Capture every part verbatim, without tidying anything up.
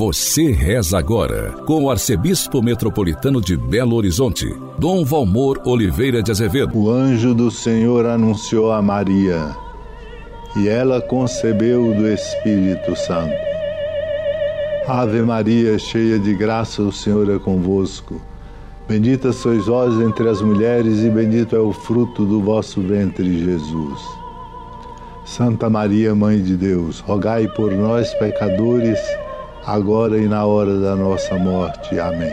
Você reza agora com o arcebispo metropolitano de Belo Horizonte, Dom Valmor Oliveira de Azevedo. O anjo do Senhor anunciou a Maria, e ela concebeu do Espírito Santo. Ave Maria, cheia de graça, o Senhor é convosco. Bendita sois vós entre as mulheres, e bendito é o fruto do vosso ventre, Jesus. Santa Maria, Mãe de Deus, rogai por nós, pecadores, agora e na hora da nossa morte. Amém.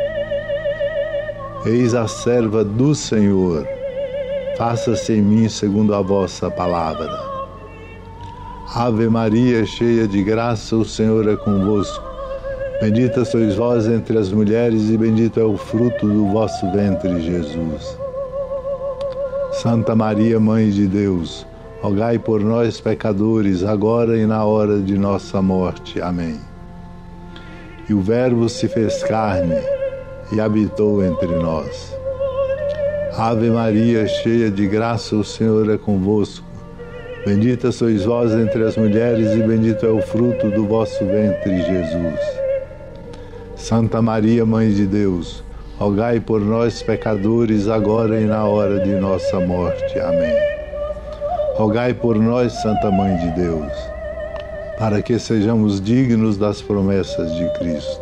Eis a serva do Senhor, faça-se em mim segundo a vossa palavra. Ave Maria, cheia de graça, o Senhor é convosco. Bendita sois vós entre as mulheres, e bendito é o fruto do vosso ventre, Jesus. Santa Maria, Mãe de Deus, rogai por nós, pecadores, agora e na hora de nossa morte. Amém. E o Verbo se fez carne e habitou entre nós. Ave Maria, cheia de graça, o Senhor é convosco. Bendita sois vós entre as mulheres, e bendito é o fruto do vosso ventre, Jesus. Santa Maria, Mãe de Deus, rogai por nós, pecadores, agora e na hora de nossa morte. Amém. Rogai por nós, Santa Mãe de Deus, para que sejamos dignos das promessas de Cristo.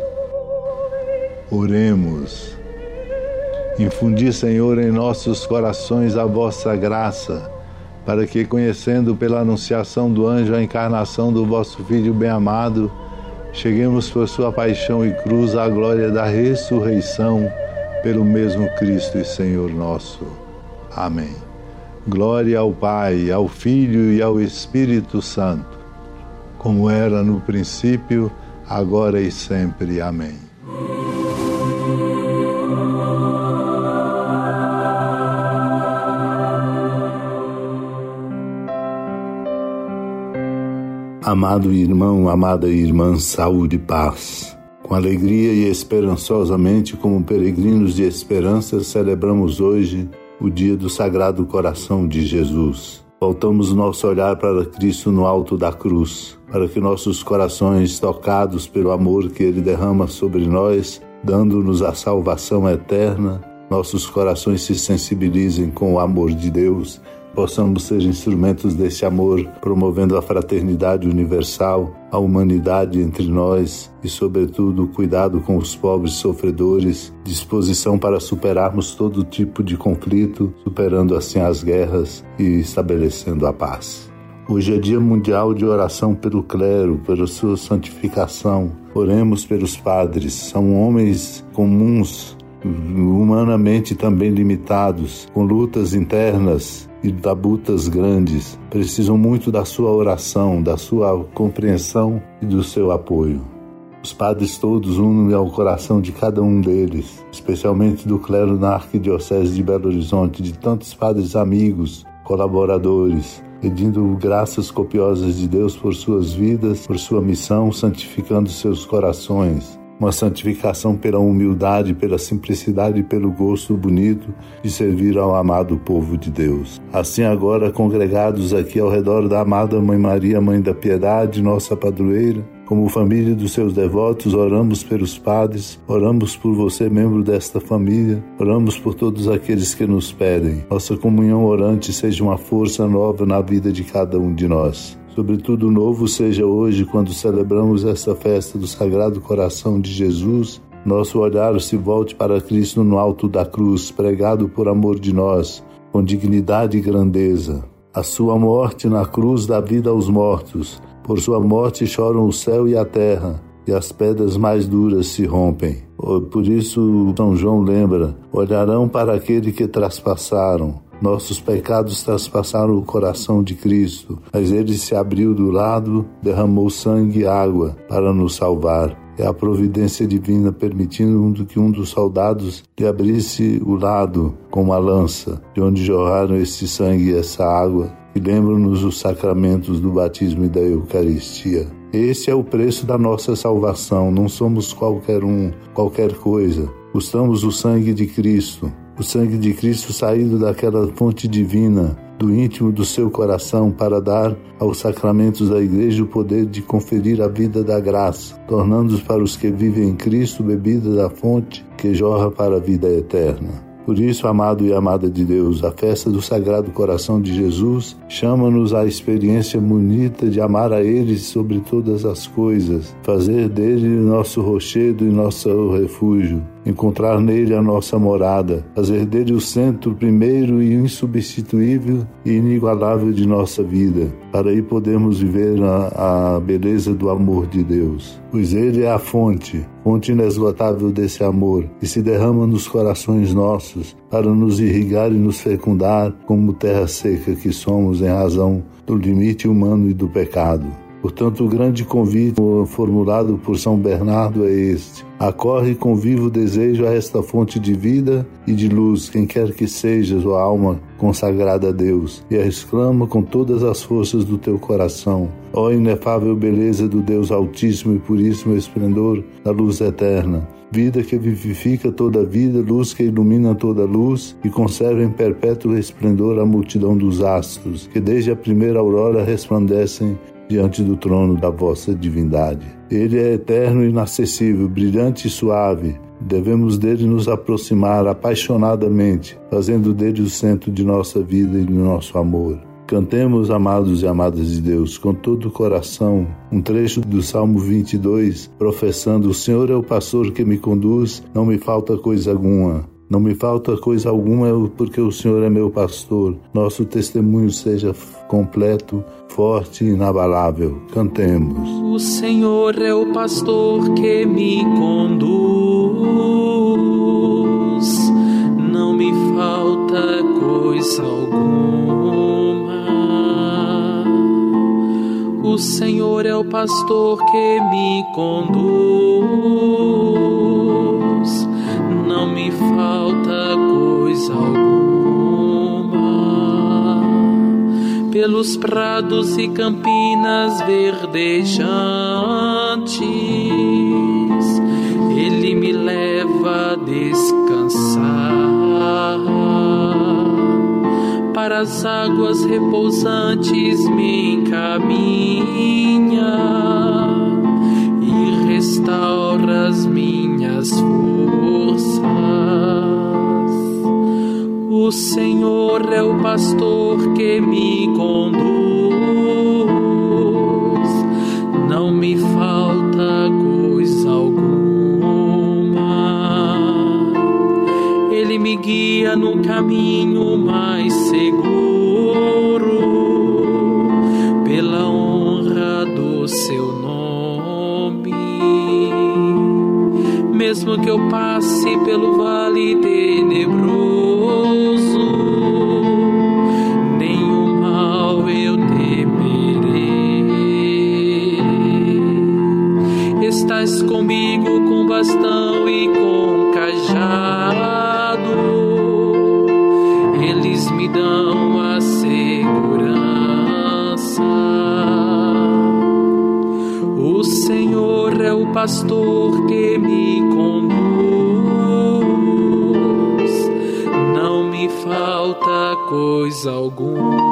Oremos. Infundi, Senhor, em nossos corações a vossa graça, para que, conhecendo pela anunciação do anjo a encarnação do vosso Filho bem-amado, cheguemos por sua paixão e cruz à glória da ressurreição, pelo mesmo Cristo e Senhor nosso. Amém. Glória ao Pai, ao Filho e ao Espírito Santo, como era no princípio, agora e sempre. Amém. Amado irmão, amada irmã, saúde e paz. Com alegria e esperançosamente, como peregrinos de esperança, celebramos hoje o dia do Sagrado Coração de Jesus. Voltamos nosso olhar para Cristo no alto da cruz, para que nossos corações, tocados pelo amor que Ele derrama sobre nós, dando-nos a salvação eterna, nossos corações se sensibilizem com o amor de Deus, possamos ser instrumentos desse amor, promovendo a fraternidade universal, a humanidade entre nós e, sobretudo, o cuidado com os pobres sofredores, disposição para superarmos todo tipo de conflito, superando assim as guerras e estabelecendo a paz. Hoje é Dia Mundial de Oração pelo Clero, pela sua santificação. Oremos pelos padres, são homens comuns, humanamente também limitados, com lutas internas e labutas grandes, precisam muito da sua oração, da sua compreensão e do seu apoio. Os padres todos unem ao coração de cada um deles, especialmente do clero na Arquidiocese de Belo Horizonte, de tantos padres amigos, colaboradores, pedindo graças copiosas de Deus por suas vidas, por sua missão, santificando seus corações. Uma santificação pela humildade, pela simplicidade e pelo gosto bonito de servir ao amado povo de Deus. Assim agora, congregados aqui ao redor da amada Mãe Maria, Mãe da Piedade, nossa padroeira, como família dos seus devotos, oramos pelos padres, oramos por você, membro desta família, oramos por todos aqueles que nos pedem. Nossa comunhão orante seja uma força nova na vida de cada um de nós. Sobretudo novo seja hoje, quando celebramos esta festa do Sagrado Coração de Jesus, nosso olhar se volte para Cristo no alto da cruz, pregado por amor de nós, com dignidade e grandeza. A sua morte na cruz dá vida aos mortos. Por sua morte choram o céu e a terra, e as pedras mais duras se rompem. Por isso São João lembra, olharão para aquele que traspassaram. Nossos pecados traspassaram o coração de Cristo, mas Ele se abriu do lado, derramou sangue e água para nos salvar. É a providência divina permitindo que um dos soldados lhe abrisse o lado com uma lança, de onde jorraram esse sangue e essa água, e lembram-nos os sacramentos do batismo e da Eucaristia. Esse é o preço da nossa salvação, não somos qualquer um, qualquer coisa. Custamos o sangue de Cristo. O sangue de Cristo saído daquela fonte divina, do íntimo do seu coração para dar aos sacramentos da Igreja o poder de conferir a vida da graça, tornando-os para os que vivem em Cristo bebida da fonte que jorra para a vida eterna. Por isso, amado e amada de Deus, a festa do Sagrado Coração de Jesus chama-nos à experiência bonita de amar a Ele sobre todas as coisas, fazer dele nosso rochedo e nosso refúgio, encontrar nele a nossa morada, fazer dele o centro primeiro e insubstituível e inigualável de nossa vida, para aí podermos viver a, a beleza do amor de Deus. Pois Ele é a fonte, fonte inesgotável desse amor, que se derrama nos corações nossos, para nos irrigar e nos fecundar como terra seca que somos em razão do limite humano e do pecado. Portanto, o grande convite formulado por São Bernardo é este: acorre com vivo desejo a esta fonte de vida e de luz, quem quer que sejas, ó alma consagrada a Deus, e a exclama com todas as forças do teu coração: ó inefável beleza do Deus Altíssimo e puríssimo esplendor da luz eterna, vida que vivifica toda a vida, luz que ilumina toda a luz e conserva em perpétuo resplendor a multidão dos astros, que desde a primeira aurora resplandecem diante do trono da vossa divindade. Ele é eterno e inacessível, brilhante e suave. Devemos dele nos aproximar apaixonadamente, fazendo dele o centro de nossa vida e de nosso amor. Cantemos, amados e amadas de Deus, com todo o coração, um trecho do Salmo vinte e dois, professando: o Senhor é o pastor que me conduz, não me falta coisa alguma. Não me falta coisa alguma, porque o Senhor é meu pastor. Nosso testemunho seja completo, forte e inabalável. Cantemos. O Senhor é o pastor que me conduz, não me falta coisa alguma. O Senhor é o pastor que me conduz, não me falta coisa alguma. Pelos prados e campinas verdejantes, Ele me leva a descansar. Para as águas repousantes me encaminha e restaura as minhas forças. O Senhor é o pastor que me conduz, não me falta coisa alguma. Ele me guia no caminho mais seguro, pela honra do seu nome. Mesmo que eu passe pelo vale tenebroso, nenhum mal eu temerei. Estás comigo com bastão e com cajado, eles me dão a segurança. O Senhor é o pastor que me conduz, não me falta coisa alguma.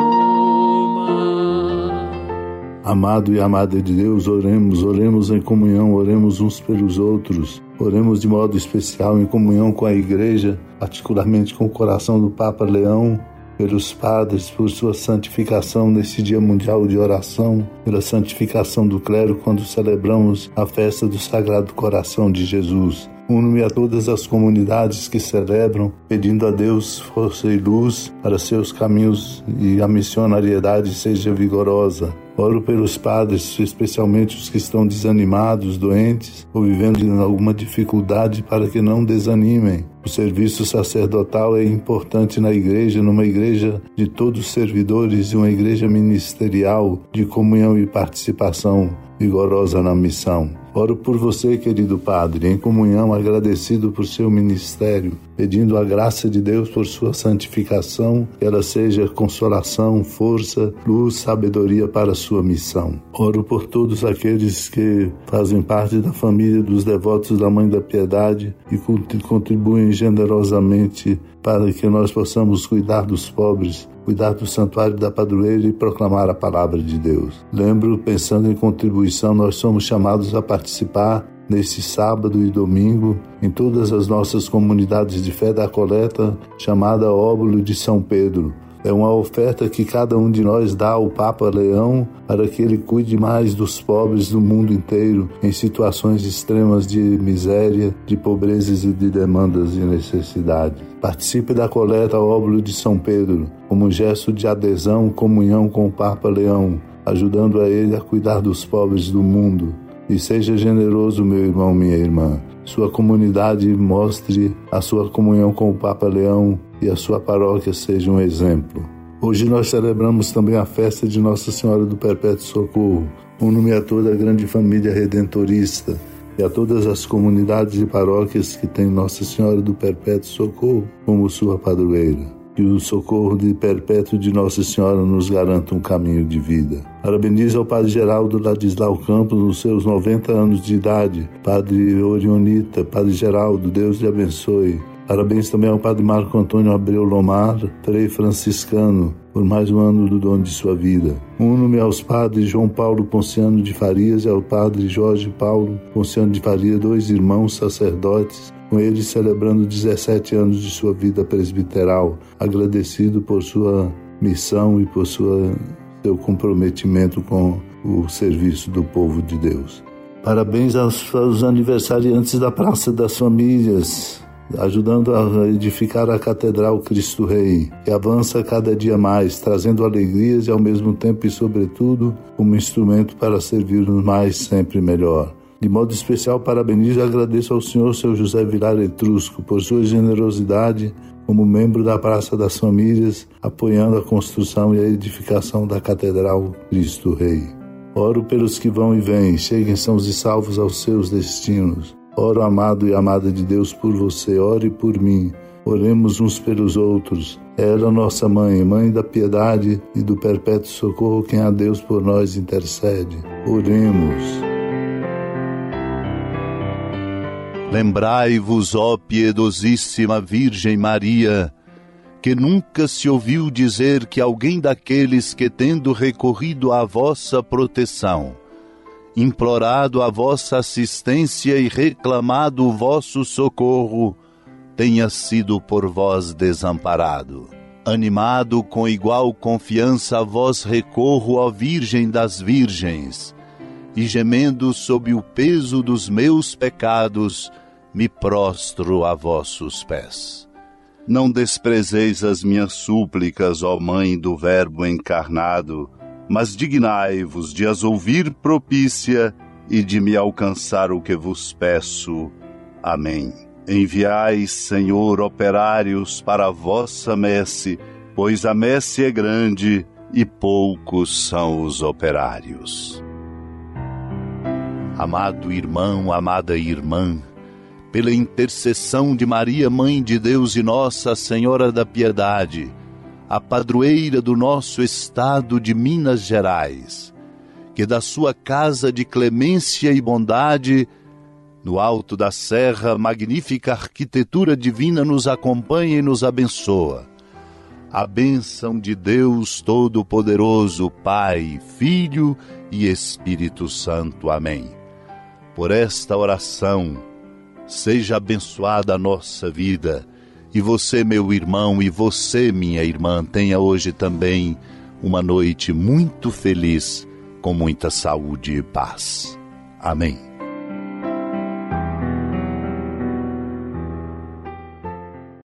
Amado e amada de Deus, oremos, oremos em comunhão, oremos uns pelos outros, oremos de modo especial em comunhão com a Igreja, particularmente com o coração do Papa Leão, pelos padres, por sua santificação nesse Dia Mundial de Oração, pela santificação do clero quando celebramos a festa do Sagrado Coração de Jesus. Uno-me a todas as comunidades que celebram, pedindo a Deus força e luz para seus caminhos e a missionariedade seja vigorosa. Oro pelos padres, especialmente os que estão desanimados, doentes ou vivendo em alguma dificuldade, para que não desanimem. O serviço sacerdotal é importante na igreja, numa igreja de todos os servidores e uma igreja ministerial de comunhão e participação vigorosa na missão. Oro por você, querido Padre, em comunhão, agradecido por seu ministério, pedindo a graça de Deus por sua santificação, que ela seja consolação, força, luz, sabedoria para a sua missão. Oro por todos aqueles que fazem parte da família dos devotos da Mãe da Piedade e contribuem generosamente para que nós possamos cuidar dos pobres cuidar do santuário da padroeira e proclamar a palavra de Deus. Lembro, pensando em contribuição, nós somos chamados a participar neste sábado e domingo em todas as nossas comunidades de fé da coleta chamada Óbolo de São Pedro. É uma oferta que cada um de nós dá ao Papa Leão para que ele cuide mais dos pobres do mundo inteiro em situações extremas de miséria, de pobrezas e de demandas de necessidade. Participe da coleta Óbolo de São Pedro como um gesto de adesão, comunhão com o Papa Leão, ajudando a ele a cuidar dos pobres do mundo. E seja generoso, meu irmão, minha irmã. Sua comunidade mostre a sua comunhão com o Papa Leão e a sua paróquia seja um exemplo. Hoje nós celebramos também a festa de Nossa Senhora do Perpétuo Socorro. Uno-me a toda a grande família redentorista e a todas as comunidades e paróquias que têm Nossa Senhora do Perpétuo Socorro como sua padroeira. Que o socorro de perpétuo de Nossa Senhora nos garanta um caminho de vida. Parabenizo ao Padre Geraldo Ladislau Campos nos seus noventa anos de idade. Padre Orionita, Padre Geraldo, Deus lhe abençoe. Parabéns também ao Padre Marco Antônio Abreu Lomar, frei franciscano, por mais um ano do dom de sua vida. Uno-me aos Padres João Paulo Ponciano de Farias e ao Padre Jorge Paulo Ponciano de Farias, dois irmãos sacerdotes, com eles celebrando dezessete anos de sua vida presbiteral, agradecido por sua missão e por sua, seu comprometimento com o serviço do povo de Deus. Parabéns aos, aos aniversariantes da Praça das Famílias, ajudando a edificar a Catedral Cristo Rei, que avança cada dia mais, trazendo alegrias e ao mesmo tempo e sobretudo como instrumento para servir-nos mais sempre melhor. De modo especial, parabenizo e agradeço ao senhor seu José Vilar Etrusco por sua generosidade como membro da Praça das Famílias, apoiando a construção e a edificação da Catedral Cristo Rei. Oro pelos que vão e vêm, cheguem sãos e salvos aos seus destinos. Oro, amado e amada de Deus, por você, ore por mim. Oremos uns pelos outros. Ela, nossa mãe, mãe da piedade e do perpétuo socorro, quem a Deus por nós intercede. Oremos. Lembrai-vos, ó piedosíssima Virgem Maria, que nunca se ouviu dizer que alguém daqueles que, tendo recorrido à vossa proteção, implorado a vossa assistência e reclamado o vosso socorro, tenha sido por vós desamparado. Animado com igual confiança, a vós recorro, ó Virgem das Virgens, e gemendo sob o peso dos meus pecados, me prostro a vossos pés. Não desprezeis as minhas súplicas, ó Mãe do Verbo encarnado, mas dignai-vos de as ouvir propícia e de me alcançar o que vos peço. Amém. Enviai, Senhor, operários para a vossa messe, pois a messe é grande e poucos são os operários. Amado irmão, amada irmã, pela intercessão de Maria, Mãe de Deus e Nossa Senhora da Piedade, a padroeira do nosso estado de Minas Gerais, que da sua casa de clemência e bondade, no alto da serra, magnífica arquitetura divina nos acompanha e nos abençoa. A bênção de Deus Todo-Poderoso, Pai, Filho e Espírito Santo. Amém. Por esta oração, seja abençoada a nossa vida, e você, meu irmão, e você, minha irmã, tenha hoje também uma noite muito feliz, com muita saúde e paz. Amém.